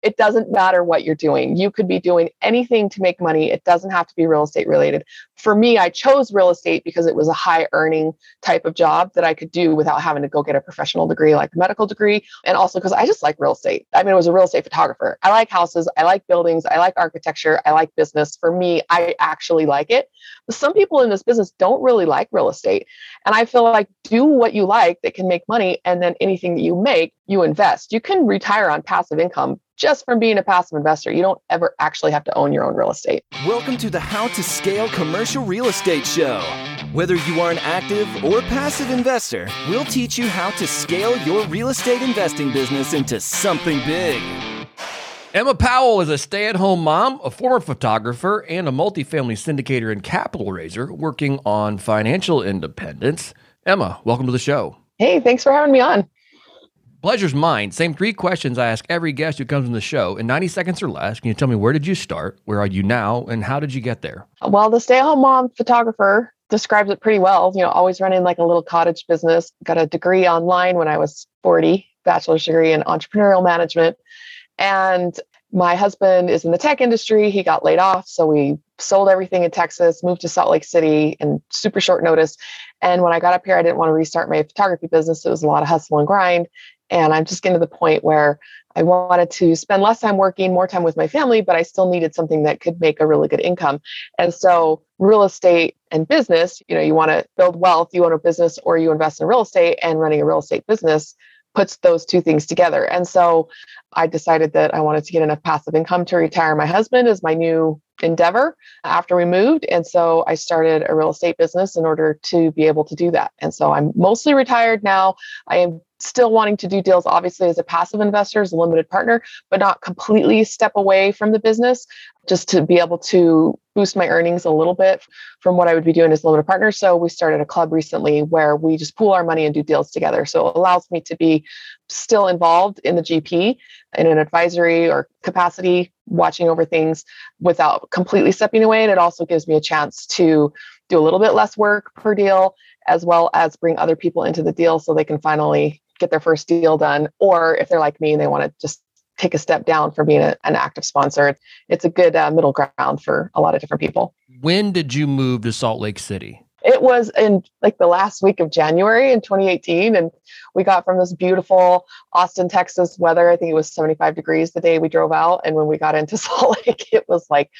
It doesn't matter what you're doing. You could be doing anything to make money. It doesn't have to be real estate related. For me, I chose real estate because it was a high earning type of job that I could do without having to go get a professional degree like a medical degree. And also because I just like real estate. I mean, I was a real estate photographer. I like houses. I like buildings. I like architecture. I like business. For me, I actually like it. But some people in this business don't really like real estate. And I feel like do what you like that can make money. And then anything that you make, you invest. You can retire on passive income just from being a passive investor. You don't ever actually have to own your own real estate. Welcome to the How to Scale Commercial Real Estate Show. Whether you are an active or passive investor, we'll teach you how to scale your real estate investing business into something big. Emma Powell is a stay-at-home mom, a former photographer, and a multifamily syndicator and capital raiser working on financial independence. Emma, welcome to the show. Hey, thanks for having me on. Pleasure's mine. Same 3 questions I ask every guest who comes on the show. In 90 seconds or less, can you tell me where did you start, where are you now, and how did you get there? Well, the stay-at-home mom photographer describes it pretty well. Always running like a little cottage business. Got a degree online when I was 40, bachelor's degree in entrepreneurial management. And my husband is in the tech industry. He got laid off. So we sold everything in Texas, moved to Salt Lake City in super short notice. And when I got up here, I didn't want to restart my photography business. It was a lot of hustle and grind. And I'm just getting to the point where I wanted to spend less time working, more time with my family, but I still needed something that could make a really good income. And so real estate and business, you want to build wealth, you own a business or you invest in real estate, and running a real estate business puts those two things together. And so I decided that I wanted to get enough passive income to retire my husband as my new endeavor after we moved. And so I started a real estate business in order to be able to do that. And so I'm mostly retired now. I am still wanting to do deals, obviously, as a passive investor, as a limited partner, but not completely step away from the business, just to be able to boost my earnings a little bit from what I would be doing as a limited partner. So we started a club recently where we just pool our money and do deals together. So it allows me to be still involved in the GP in an advisory or capacity, watching over things without completely stepping away. And it also gives me a chance to do a little bit less work per deal, as well as bring other people into the deal so they can finally get their first deal done. Or if they're like me and they want to just take a step down from being an active sponsor, it's a good middle ground for a lot of different people. When did you move to Salt Lake City? It was in like the last week of January in 2018. And we got from this beautiful Austin, Texas weather. I think it was 75 degrees the day we drove out. And when we got into Salt Lake, it was like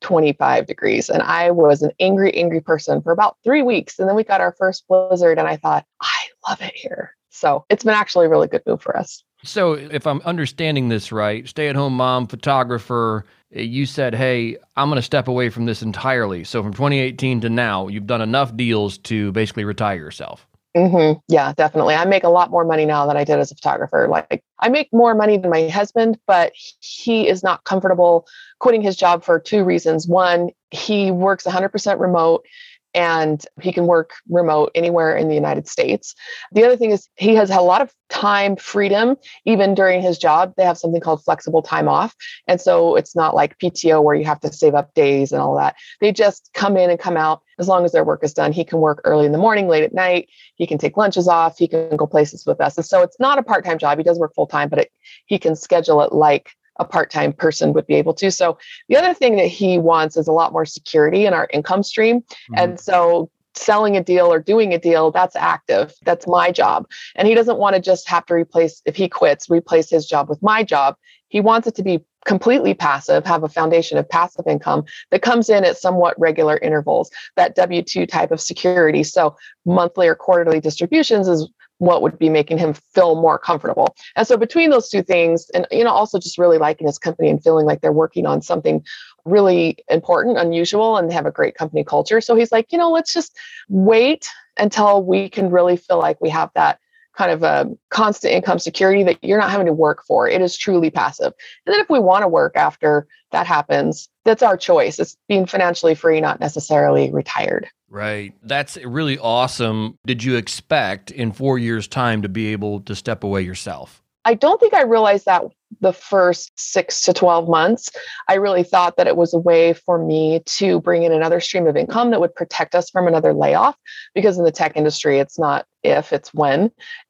25 degrees. And I was an angry person for about 3 weeks. And then we got our first blizzard and I thought, I love it here. So it's been actually a really good move for us. So if I'm understanding this right, stay-at-home mom, photographer, you said, hey, I'm going to step away from this entirely. So from 2018 to now, you've done enough deals to basically retire yourself. Mm-hmm. Yeah, definitely. I make a lot more money now than I did as a photographer. Like I make more money than my husband, but he is not comfortable quitting his job for 2 reasons. One, he works 100% remote. And he can work remote anywhere in the United States. The other thing is he has a lot of time freedom, even during his job. They have something called flexible time off. And so it's not like PTO where you have to save up days and all that. They just come in and come out as long as their work is done. He can work early in the morning, late at night. He can take lunches off. He can go places with us. And so it's not a part-time job. He does work full-time, but he can schedule it like a part-time person would be able to. So the other thing that he wants is a lot more security in our income stream. Mm-hmm. And so selling a deal or doing a deal, that's active. That's my job. And he doesn't want to just have to if he quits, replace his job with my job. He wants it to be completely passive, have a foundation of passive income that comes in at somewhat regular intervals, that W-2 type of security. So monthly or quarterly distributions is what would be making him feel more comfortable. And so between those 2 things, and also just really liking his company and feeling like they're working on something really important, unusual, and they have a great company culture. So he's like, let's just wait until we can really feel like we have that kind of a constant income security that you're not having to work for. It is truly passive. And then if we want to work after that happens, that's our choice. It's being financially free, not necessarily retired. Right. That's really awesome. Did you expect in 4 years' time to be able to step away yourself? I don't think I realized that the first 6 to 12 months. I really thought that it was a way for me to bring in another stream of income that would protect us from another layoff, because in the tech industry, it's not if, it's when.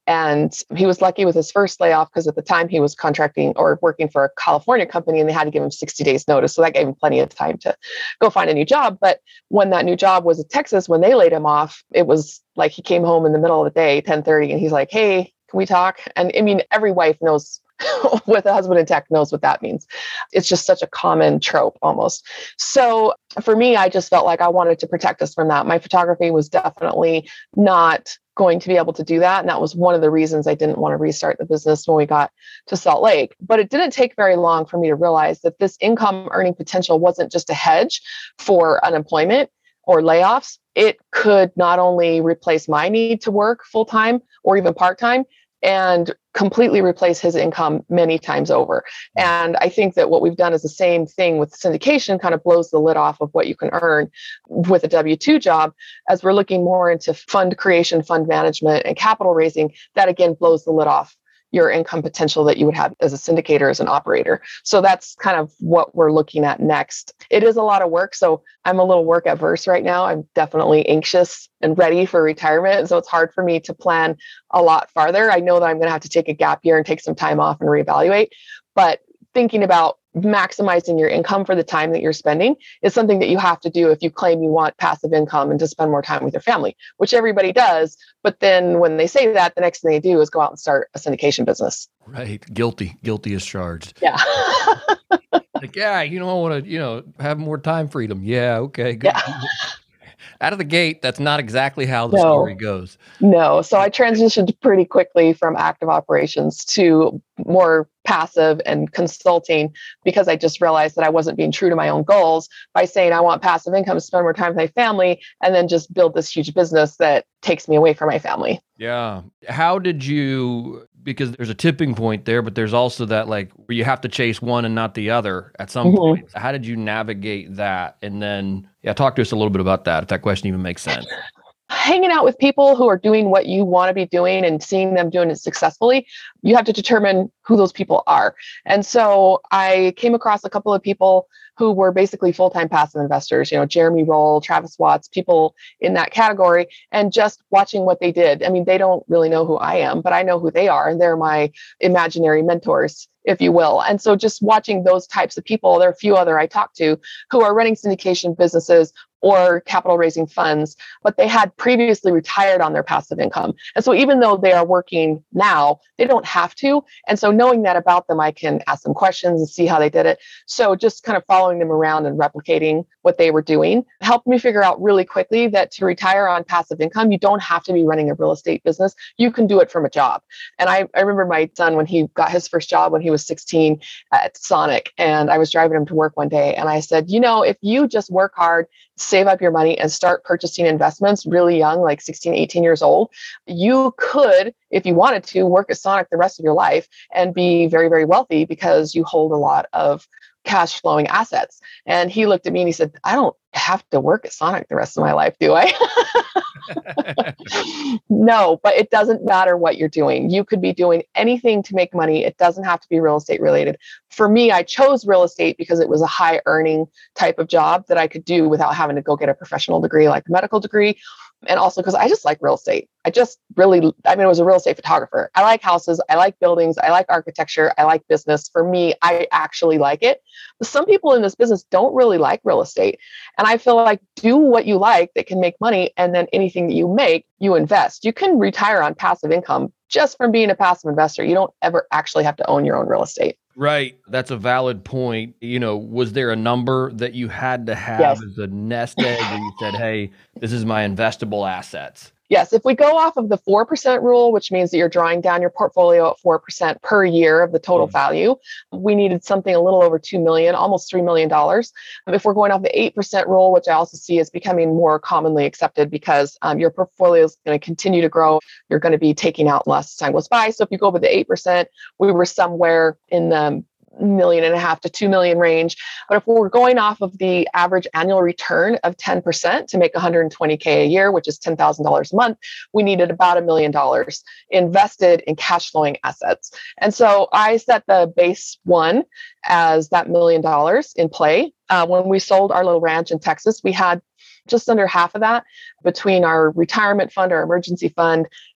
And he was lucky with his first layoff because at the time he was contracting or working for a California company and they had to give him 60 days notice. So that gave him plenty of time to go find a new job. But when that new job was in Texas, when they laid him off, it was like he came home in the middle of the day, 10:30, and he's like, hey, can we talk? And I mean, every wife knows with a husband in tech knows what that means. It's just such a common trope almost. So for me, I just felt like I wanted to protect us from that. My photography was definitely not going to be able to do that. And that was one of the reasons I didn't want to restart the business when we got to Salt Lake. But it didn't take very long for me to realize that this income earning potential wasn't just a hedge for unemployment or layoffs. It could not only replace my need to work full time or even part time, and completely replace his income many times over. And I think that what we've done is the same thing with syndication, kind of blows the lid off of what you can earn with a W-2 job. As we're looking more into fund creation, fund management, and capital raising, that again blows the lid off your income potential that you would have as a syndicator, as an operator. So that's kind of what we're looking at next. It is a lot of work. So I'm a little work averse right now. I'm definitely anxious and ready for retirement. So it's hard for me to plan a lot farther. I know that I'm going to have to take a gap year and take some time off and reevaluate. But thinking about maximizing your income for the time that you're spending is something that you have to do if you claim you want passive income and to spend more time with your family, which everybody does. But then when they say that, the next thing they do is go out and start a syndication business. Right. Guilty as charged. Yeah. Like, yeah, I want to, have more time freedom. Yeah. Okay. Good. Yeah. Out of the gate, that's not exactly how the story goes. No. So I transitioned pretty quickly from active operations to more passive and consulting because I just realized that I wasn't being true to my own goals by saying I want passive income to spend more time with my family and then just build this huge business that takes me away from my family. Yeah. How did you, because there's a tipping point there, but there's also that like where you have to chase one and not the other at some point. How did you navigate that? And then, talk to us a little bit about that, if that question even makes sense. Hanging out with people who are doing what you want to be doing and seeing them doing it successfully, you have to determine who those people are. And so I came across a couple of people who were basically full-time passive investors, Jeremy Roll, Travis Watts, people in that category, and just watching what they did. I mean, they don't really know who I am, but I know who they are, and they're my imaginary mentors, if you will. And so just watching those types of people, there are a few other I talked to who are running syndication businesses or capital raising funds, but they had previously retired on their passive income. And so even though they are working now, they don't have to. And so knowing that about them, I can ask them questions and see how they did it. So just kind of following them around and replicating what they were doing helped me figure out really quickly that to retire on passive income, you don't have to be running a real estate business. You can do it from a job. And I remember my son, when he got his first job when he was 16 at Sonic, and I was driving him to work one day. And I said, if you just work hard, save up your money and start purchasing investments really young, like 16, 18 years old, you could, if you wanted to, work at Sonic the rest of your life and be very, very wealthy because you hold a lot of cash flowing assets. And he looked at me and he said, I don't have to work at Sonic the rest of my life, do I? No, but it doesn't matter what you're doing. You could be doing anything to make money. It doesn't have to be real estate related. For me, I chose real estate because it was a high earning type of job that I could do without having to go get a professional degree like a medical degree. And also because I just like real estate. I was a real estate photographer. I like houses. I like buildings. I like architecture. I like business. For me, I actually like it. But some people in this business don't really like real estate. And I feel like do what you like that can make money. And then anything that you make, you invest. You can retire on passive income just from being a passive investor. You don't ever actually have to own your own real estate. Right. That's a valid point. Was there a number that you had to have as a nest egg where you said, hey, this is my investable assets? Yes. If we go off of the 4% rule, which means that you're drawing down your portfolio at 4% per year of the total value, we needed something a little over $2 million, almost $3 million. If we're going off the 8% rule, which I also see is becoming more commonly accepted because your portfolio is going to continue to grow, you're going to be taking out less as time goes by. So if you go with the 8%, we were somewhere in the $1.5 million to $2 million range. But if we're going off of the average annual return of 10% to make $120K a year, which is $10,000 a month, we needed about $1 million invested in cash flowing assets. And so I set the base one as that $1 million in play. When we sold our little ranch in Texas, we had just under half of that between our retirement fund, our emergency fund,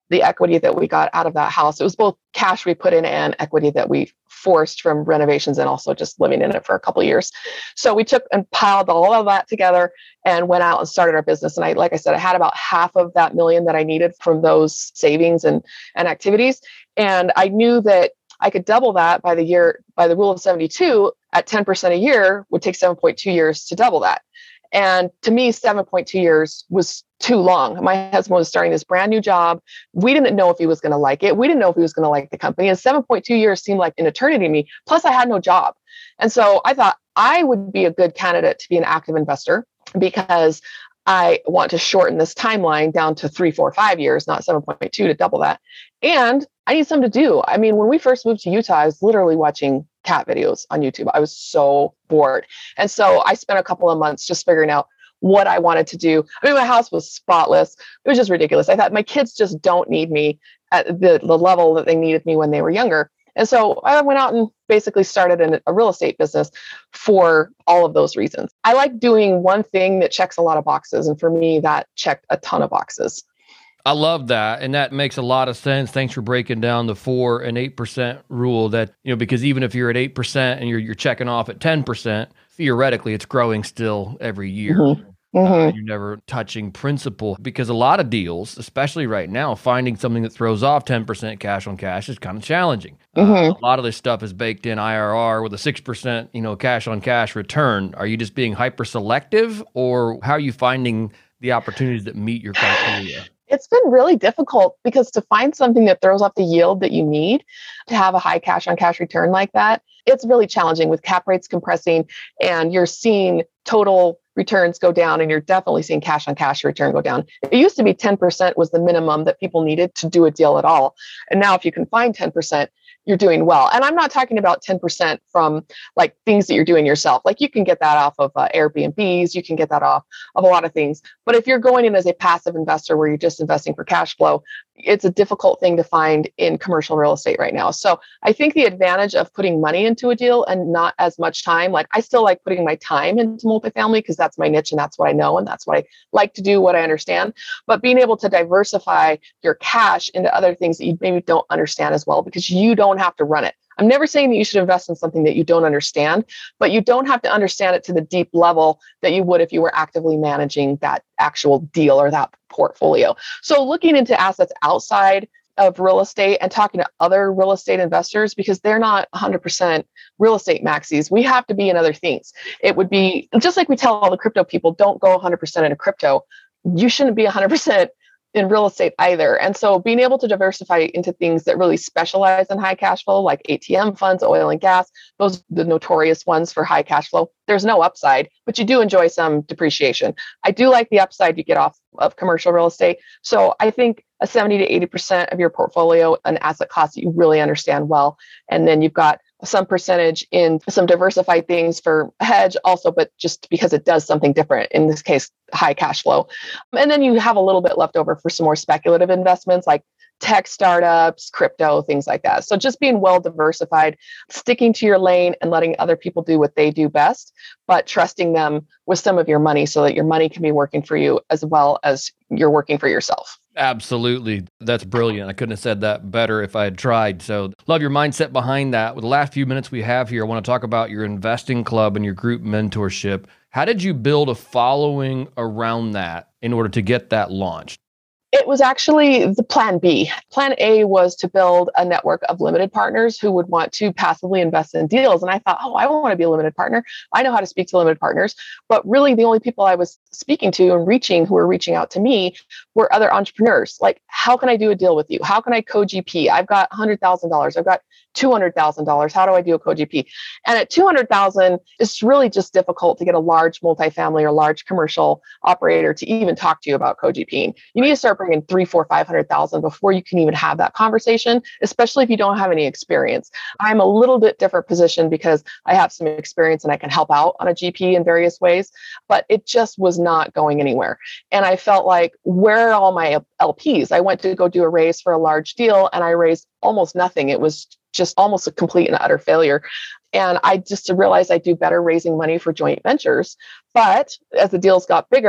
the equity that we got out of that house. It was both cash we put in and equity that we forced from renovations and also just living in it for a couple of years. So we took and piled all of that together and went out and started our business. And like I said, I had about half of that million that I needed from those savings and activities. And I knew that I could double that by the rule of 72 at 10% a year would take 7.2 years to double that. And to me, 7.2 years was too long. My husband was starting this brand new job. We didn't know if he was going to like it. We didn't know if he was going to like the company. And 7.2 years seemed like an eternity to me. Plus, I had no job. And so I thought I would be a good candidate to be an active investor because I want to shorten this timeline down to 3, 4, 5 years, not 7.2 to double that. And I need something to do. I mean, when we first moved to Utah, I was literally watching cat videos on YouTube. I was so bored. And so I spent a couple of months just figuring out what I wanted to do. I mean, my house was spotless. It was just ridiculous. I thought my kids just don't need me at the level that they needed me when they were younger. And so I went out and basically started a real estate business for all of those reasons. I like doing one thing that checks a lot of boxes. And for me, that checked a ton of boxes. I love that. And that makes a lot of sense. Thanks for breaking down the 4 and 8% rule that, because even if you're at 8% and you're checking off at 10%, theoretically, it's growing still every year. Mm-hmm. You're never touching principal because a lot of deals, especially right now, finding something that throws off 10% cash on cash is kind of challenging. A lot of this stuff is baked in IRR with a 6%, cash on cash return. Are you just being hyper selective, or how are you finding the opportunities that meet your criteria? It's been really difficult because to find something that throws off the yield that you need to have a high cash on cash return like that, it's really challenging with cap rates compressing and you're seeing total returns go down and you're definitely seeing cash on cash return go down. It used to be 10% was the minimum that people needed to do a deal at all. And now if you can find 10%, you're doing well. And I'm not talking about 10% from like things that you're doing yourself. Like you can get that off of Airbnbs, you can get that off of a lot of things. But if you're going in as a passive investor where you're just investing for cash flow, it's a difficult thing to find in commercial real estate right now. So I think the advantage of putting money into a deal and not as much time, like I still like putting my time into multifamily because that's my niche and that's what I know and that's what I like to do, what I understand. But being able to diversify your cash into other things that you maybe don't understand as well because you don't have to run it. I'm never saying that you should invest in something that you don't understand, but you don't have to understand it to the deep level that you would if you were actively managing that actual deal or that portfolio. So looking into assets outside of real estate and talking to other real estate investors because they're not 100% real estate maxis. We have to be in other things. It would be just like we tell all the crypto people, don't go 100% into crypto. You shouldn't be 100% in real estate either. And so being able to diversify into things that really specialize in high cash flow, like ATM funds, oil and gas, those are the notorious ones for high cash flow. There's no upside, but you do enjoy some depreciation. I do like the upside you get off of commercial real estate. So I think a 70 to 80% of your portfolio, an asset class that you really understand well. And then you've got some percentage in some diversified things for hedge also, but just because it does something different, in this case, high cash flow. And then you have a little bit left over for some more speculative investments like tech startups, crypto, things like that. So just being well diversified, sticking to your lane and letting other people do what they do best, but trusting them with some of your money so that your money can be working for you as well as you're working for yourself. Absolutely. That's brilliant. I couldn't have said that better if I had tried. So love your mindset behind that. With the last few minutes we have here, I want to talk about your investing club and your group mentorship. How did you build a following around that in order to get that launched? It was actually the plan B. Plan A was to build a network of limited partners who would want to passively invest in deals. And I thought, I want to be a limited partner. I know how to speak to limited partners. But really, the only people I was speaking to and who were reaching out to me were other entrepreneurs. Like, how can I do a deal with you? How can I co-GP? I've got $100,000. I've got $200,000. How do I do a co-GP? And at $200,000, it's really just difficult to get a large multifamily or large commercial operator to even talk to you about co-GPing. You need to start bringing 3, 4, 500,000 before you can even have that conversation, especially if you don't have any experience. I'm a little bit different position because I have some experience and I can help out on a GP in various ways, but it just was not going anywhere. And I felt like, where are all my LPs? I went to go do a raise for a large deal and I raised almost nothing. It was just almost a complete and utter failure. And I just realized I do better raising money for joint ventures. But as the deals got bigger,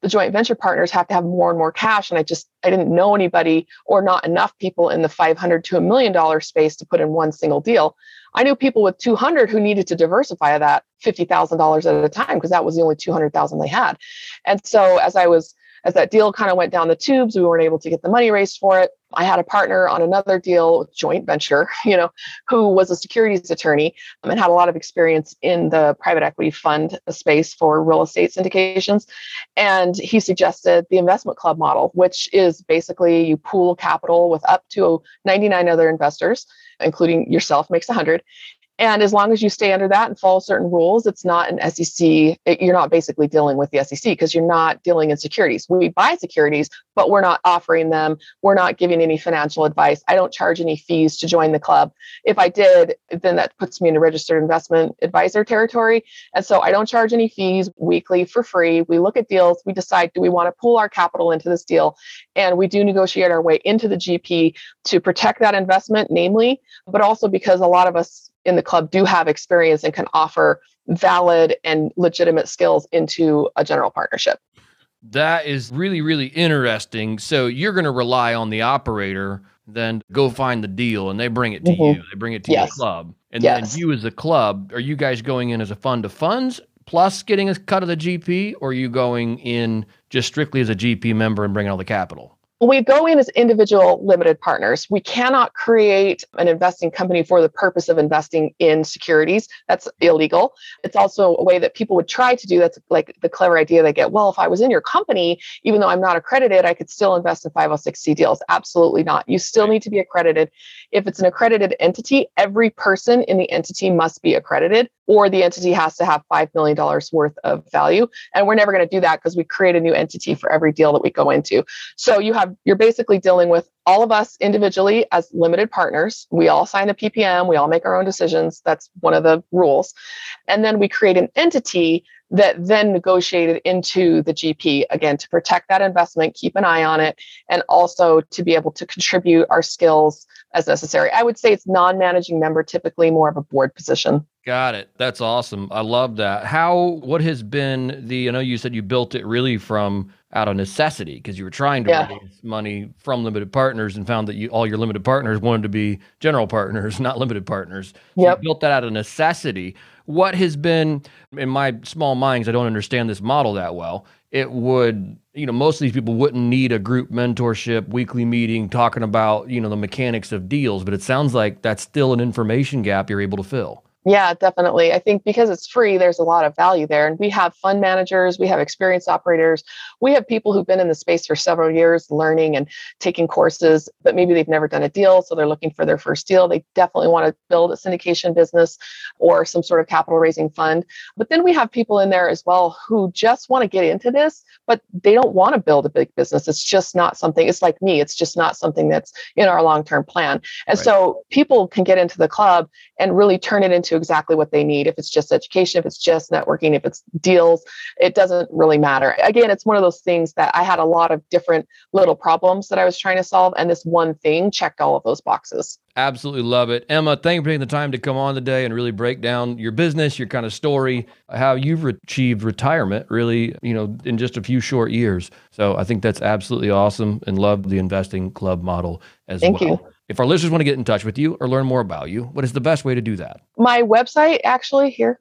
the joint venture partners have to have more and more cash. And I didn't know anybody or not enough people in the $500 to $1 million space to put in one single deal. I knew people with 200 who needed to diversify that $50,000 at a time because that was the only 200,000 they had. And so as that deal kind of went down the tubes, we weren't able to get the money raised for it. I had a partner on another deal, joint venture, who was a securities attorney and had a lot of experience in the private equity fund space for real estate syndications. And he suggested the investment club model, which is basically you pool capital with up to 99 other investors, including yourself, makes 100. And as long as you stay under that and follow certain rules, it's not an SEC. You're not basically dealing with the SEC because you're not dealing in securities. We buy securities, but we're not offering them. We're not giving any financial advice. I don't charge any fees to join the club. If I did, then that puts me in a registered investment advisor territory. And so I don't charge any fees weekly for free. We look at deals. We decide, do we want to pool our capital into this deal? And we do negotiate our way into the GP to protect that investment, namely, but also because a lot of us in the club do have experience and can offer valid and legitimate skills into a general partnership. That is really, really interesting. So you're going to rely on the operator, then go find the deal and they bring it to you. They bring it to your club. And then you as a club, are you guys going in as a fund of funds plus getting a cut of the GP, or are you going in just strictly as a GP member and bringing all the capital? We go in as individual limited partners. We cannot create an investing company for the purpose of investing in securities. That's illegal. It's also a way that people would try to do. That's like the clever idea they get. Well, if I was in your company, even though I'm not accredited, I could still invest in 506c deals. Absolutely not. You still need to be accredited. If it's an accredited entity, every person in the entity must be accredited, or the entity has to have $5 million worth of value. And we're never going to do that because we create a new entity for every deal that we go into. So you're basically dealing with all of us individually as limited partners. We all sign the PPM. We all make our own decisions. That's one of the rules. And then we create an entity that then negotiated into the GP, again, to protect that investment, keep an eye on it, and also to be able to contribute our skills as necessary. I would say it's non-managing member, typically more of a board position. Got it. That's awesome. I love that. What has been I know you said you built it really from out of necessity because you were trying to raise money from limited partners and found that all your limited partners wanted to be general partners, not limited partners. So you built that out of necessity. What has been, in my small mind, 'cause I don't understand this model that well, it would, most of these people wouldn't need a group mentorship, weekly meeting, talking about, the mechanics of deals, but it sounds like that's still an information gap you're able to fill. Yeah, definitely. I think because it's free, there's a lot of value there. And we have fund managers, we have experienced operators, we have people who've been in the space for several years learning and taking courses, but maybe they've never done a deal. So they're looking for their first deal. They definitely want to build a syndication business or some sort of capital raising fund. But then we have people in there as well who just want to get into this, but they don't want to build a big business. It's just not something, it's like me, it's just not something that's in our long-term plan. And so people can get into the club and really turn it into exactly what they need. If it's just education, if it's just networking, if it's deals, it doesn't really matter. Again, it's one of those things that I had a lot of different little problems that I was trying to solve. And this one thing checked all of those boxes. Absolutely love it. Emma, thank you for taking the time to come on today and really break down your business, your kind of story, how you've achieved retirement really, in just a few short years. So I think that's absolutely awesome and love the investing club model as well. Thank you. If our listeners want to get in touch with you or learn more about you, what is the best way to do that? My website, actually, here,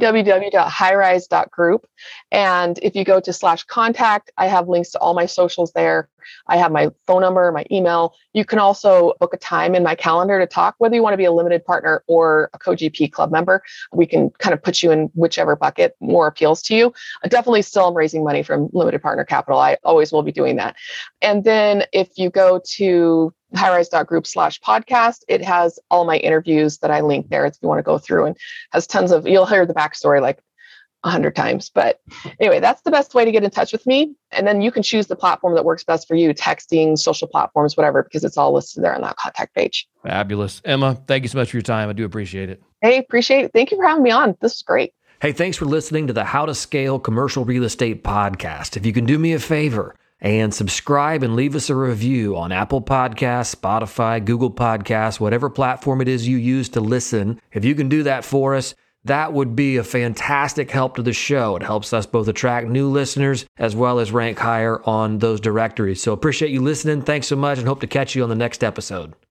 www.highrise.group. And if you go to /contact, I have links to all my socials there. I have my phone number, my email. You can also book a time in my calendar to talk, whether you want to be a limited partner or a co-GP club member. We can kind of put you in whichever bucket more appeals to you. I definitely still am raising money from limited partner capital. I always will be doing that. And then if you go to highrise.group/podcast, it has all my interviews that I link there if you want to go through, and has tons of, you'll hear the backstory like 100 times. But anyway, that's the best way to get in touch with me. And then you can choose the platform that works best for you, texting, social platforms, whatever, because it's all listed there on that contact page. Fabulous. Emma, thank you so much for your time. I do appreciate it. Hey, appreciate it. Thank you for having me on. This is great. Hey, thanks for listening to the How to Scale Commercial Real Estate podcast. If you can do me a favor and subscribe and leave us a review on Apple Podcasts, Spotify, Google Podcasts, whatever platform it is you use to listen, if you can do that for us, that would be a fantastic help to the show. It helps us both attract new listeners as well as rank higher on those directories. So appreciate you listening. Thanks so much and hope to catch you on the next episode.